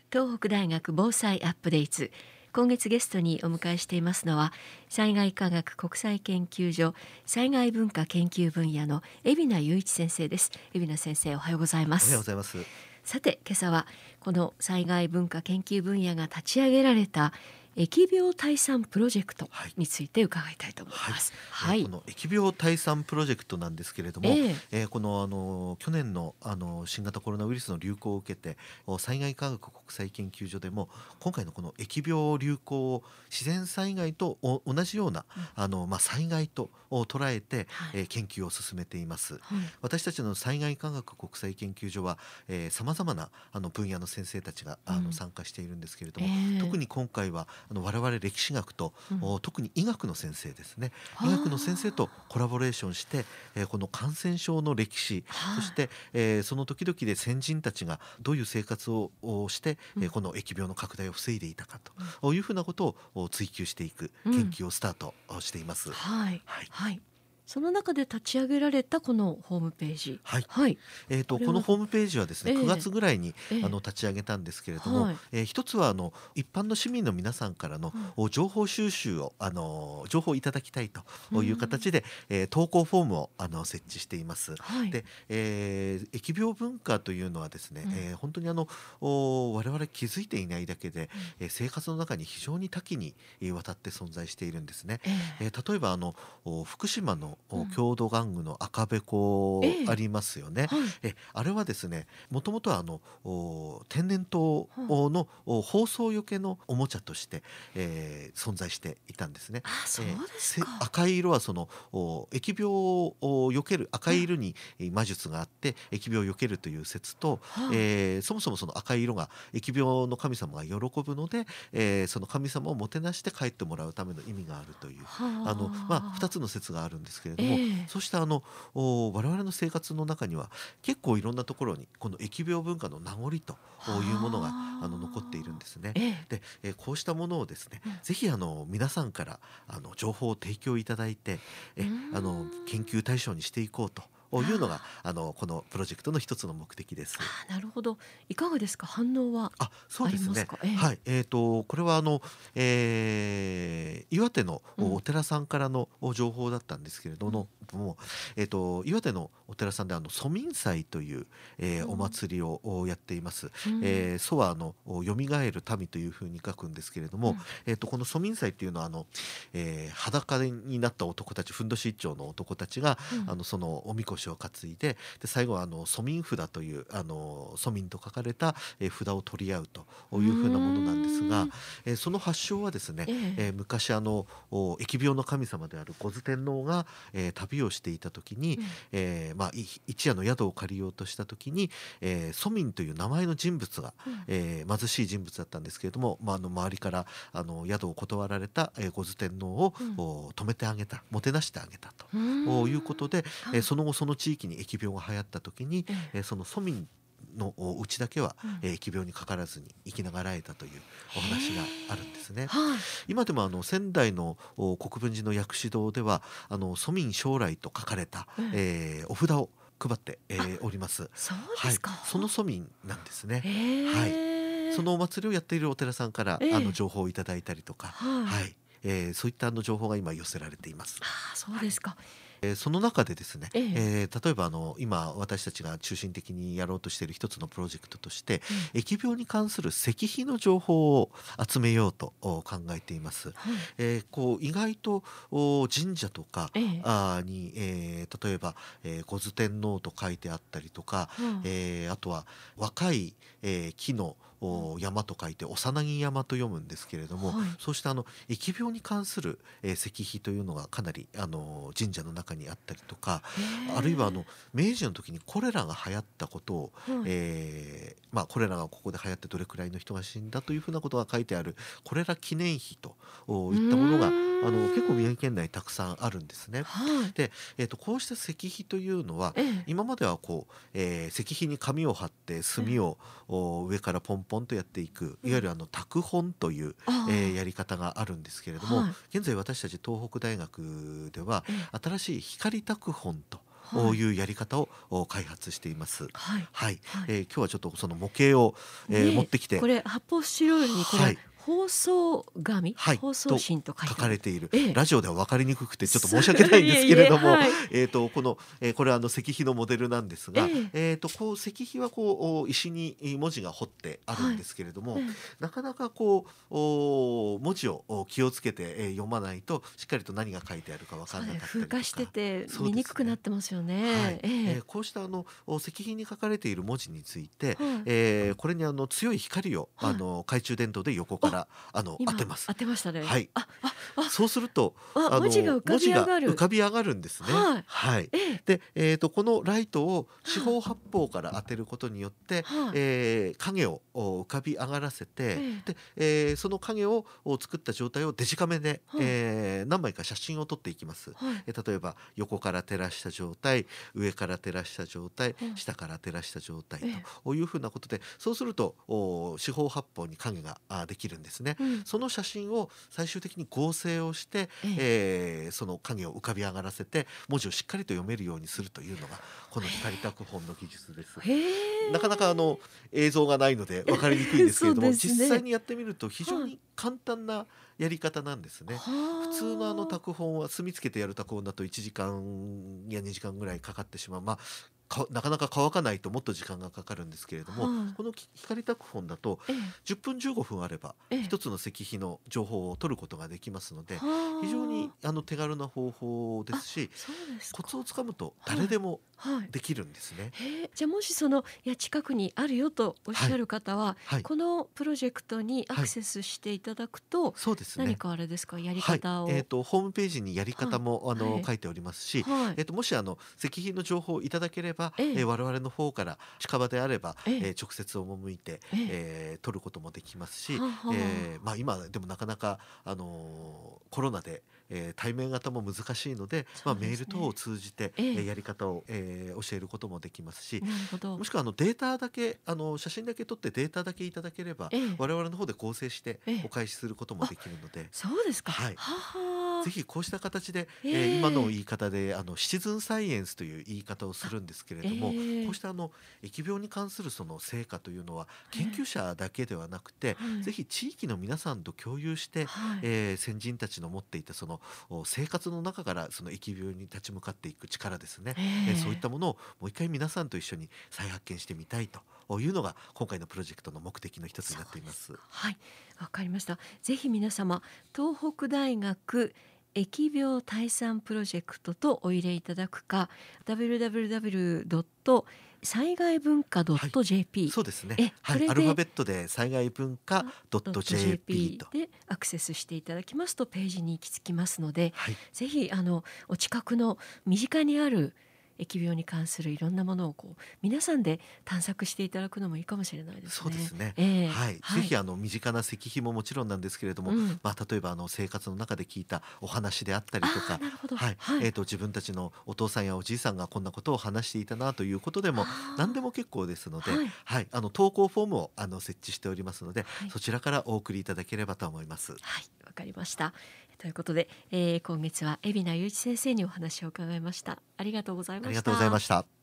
東北大学防災アップデート。今月ゲストにお迎えしていますのは、災害科学国際研究所災害文化研究分野の海老名雄一先生です。海老名先生、おはようございまおはようごす。 ざいます。 さて、今朝はこの災害文化研究分野が立ち上げられた疫病退散プロジェクトについて伺いたいと思います。 この疫病退散プロジェクトなんですけれども、この去年の新型コロナウイルスの流行を受けて、災害科学国際研究所でも今回のこの疫病流行を自然災害と同じような、災害と捉えて、研究を進めています。私たちの災害科学国際研究所はさまざまな分野の先生たちが参加しているんですけれども、特に今回は我々歴史学と、特に医学の先生ですね、医学の先生とコラボレーションして、この感染症の歴史、そして、その時々で先人たちがどういう生活をして、この疫病の拡大を防いでいたかというふうなことを追求していく研究をスタートしています。 その中で立ち上げられたこのホームページ、 このホームページはですね、9月ぐらいに立ち上げたんですけれども、一つは一般の市民の皆さんからの情報収集を情報をいただきたいという形で、投稿フォームを設置しています。で、疫病文化というのはですね、本当に我々気づいていないだけで、生活の中に非常に多岐にわたって存在しているんですね。例えば福島の郷土玩具の赤べこありますよね。あれはですね、もともとは天然痘の放送よけのおもちゃとして、存在していたんですね。 そうですか。 赤い色はその疫病を避ける、赤い色に魔術があって疫病を避けるという説と、そもそもその赤い色が疫病の神様が喜ぶので、その神様をもてなして帰ってもらうための意味があるという2つの説があるんですけれども、そうした我々の生活の中には結構いろんなところにこの疫病文化の名残というものが残っているんですね。で、こうしたものをですね、ぜひ皆さんから情報を提供いただいて、研究対象にしていこうというのがこのプロジェクトの一つの目的です。 なるほど。いかがですか、反応はありますか？ これは岩手のお寺さんからの情報だったんですけれども、岩手のお寺さんで蘇民祭という、お祭りをやっています。蘇はよみがえる民というふうに書くんですけれども、この蘇民祭っていうのは裸になった男たち、ふんどし一丁の男たちが、そのおみこしを担いで、最後は蘇民札という蘇民と書かれた札を取り合うというふうなものなんですが、その発祥はですね、昔疫病の神様である五頭天皇が、旅をしていた時に、一夜の宿を借りようとした時に、蘇民という名前の人物が、貧しい人物だったんですけれども、周りから宿を断られた、五頭天皇を止めてあげた、もてなしてあげたということで、その後その地域に疫病が流行った時に、その蘇民のうちだけは、疫病にかからずに生きながらえたというお話があるんですね。今でも仙台の国分寺の薬師堂では蘇民将来と書かれた、お札を配って、おります。 そうですか。 その蘇民なんですね。そのお祭りをやっているお寺さんから、情報をいただいたりとか、そういった情報が今寄せられています。 そうですか。 その中でですね、例えば今私たちが中心的にやろうとしている一つのプロジェクトとして、疫病に関する石碑の情報を集めようと考えています。意外と神社とかに、例えば五頭天皇と書いてあったりとか、あとは若い、木の山と書いて幼木山と読むんですけれども、そうした疫病に関する、石碑というのがかなり神社の中にあったりとか、あるいは明治の時にコレラが流行ったことを、コレラがここで流行ってどれくらいの人が死んだというふうなことが書いてあるコレラ記念碑といったものが結構宮城県内たくさんあるんですね。で、こうした石碑というのは、今までは石碑に紙を貼って墨を上からポンポンとやっていく、いわゆる拓本という、やり方があるんですけれども、現在私たち東北大学では新しい光拓本とはいいうやり方を開発しています。 はいはい、 はい今日はちょっとその模型を、 ね持ってきて、 これ発泡スチロールにこれ、 はい包装紙、 はい、 包装と紙と書い書てある。 かれている。 ええ、 ラジオでは分かりにくくてちょっと申し訳ないんですけれども、 いえいこの、これは石碑のモデルなんですが、 えこう石碑はこう石に文字が彫ってあるんですけれども、 ええなかなかこう文字を気をつけて、読まないとしっかりと何が書いてあるか分からそうね、 なかったりとか。 風化しててそうですね見にくくなってますよね。 はい、 ええ、 こうした石碑に書かれている文字について、 はいこれに強い光をはい懐中電灯で横から当てます。 当てましたね。 はい。 あ、 そうすると文字が浮かび上がる。 文字が浮かび上がるんですね。 はい。 はい。 ええ、 で、このライトを四方八方から当てることによって、 はい影を浮かび上がらせて、 えで、その影を作った状態をデジカメで、 はい何枚か写真を撮っていきます。 はい例えば横から照らした状態、上から照らした状態、 はい下から照らした状態ええというふうなことで、そうすると四方八方に影ができるんですね。 うん、 その写真を最終的に合成をして、その影を浮かび上がらせて文字をしっかりと読めるようにするというのがこの光拓本の技術です。 へえ。 なかなか映像がないので分かりにくいんですけれども、 そうですね実際にやってみると非常に簡単なやり方なんですね。 は普通のあ拓本は墨つけてやる拓本だと1時間や2時間ぐらいかかってしまう、なかなか乾かないともっと時間がかかるんですけれども、 はいこの光拓本だとええ 10分15分あればええ一つの石碑の情報を取ることができますので、 はあ非常に手軽な方法ですし、 そうですか。 コツをつかむと誰でもはいできるんですね。 へえ、じゃあもし近くにあるよとおっしゃる方は、 はい、 このプロジェクトにアはいクセスしていただくと、 そうですね。 何かあれですか、やりはい、 方を。 ホームページにやり方も、 はい書いておりますし、 はいもし石碑の情報をいただければ、 ええ我々の方から近場であれば、 ええ直接赴いて、取ることもできますし、 はあはあ今でもなかなか、コロナで、対面型も難しいので、 そうですねメール等を通じて、 ええやり方を、教えることもできますし、 なるほども。しくはデータだけ写真だけ撮ってデータだけいただければ、 ええ我々の方で構成してええお返しすることもできるので、 そうですか。 はいははぜひこうした形で、 ええ今の言い方でシチズンサイエンスという言い方をするんですけれども、 ええこうした疫病に関するその成果というのは研究者だけではなくて、 はいぜひ地域の皆さんと共有して、 はい先人たちの持っていたその生活の中からその疫病に立ち向かっていく力ですね、 ええそういったものをもう一回皆さんと一緒に再発見してみたいというのが今回のプロジェクトの目的の一つになっています。 はい、わかりました。ぜひ皆様、東北大学疫病退散プロジェクトとお入れいただくか、www. 災害文化 .jp、 そうですね。 これでアルファベットで災害文化 .jp と。 でアクセスしていただきますとページに行き着きますので、 はい、 ぜひお近くの身近にある疫病に関するいろんなものを皆さんで探索していただくのもいいかもしれないですね。 そうですね。 はい、 ぜひ身近な石碑ももちろんなんですけれども、 うん例えば生活の中で聞いたお話であったりとか、 なるほど。 はい、自分たちのお父さんやおじいさんがこんなことを話していたなということでも何でも結構ですので、 はい投稿フォームを設置しておりますので、 はいそちらからお送りいただければと思います。 はい、わかりました。ということで、今月は海老名雄一先生にお話を伺いました。ありがとうございました。 ありがとうございました。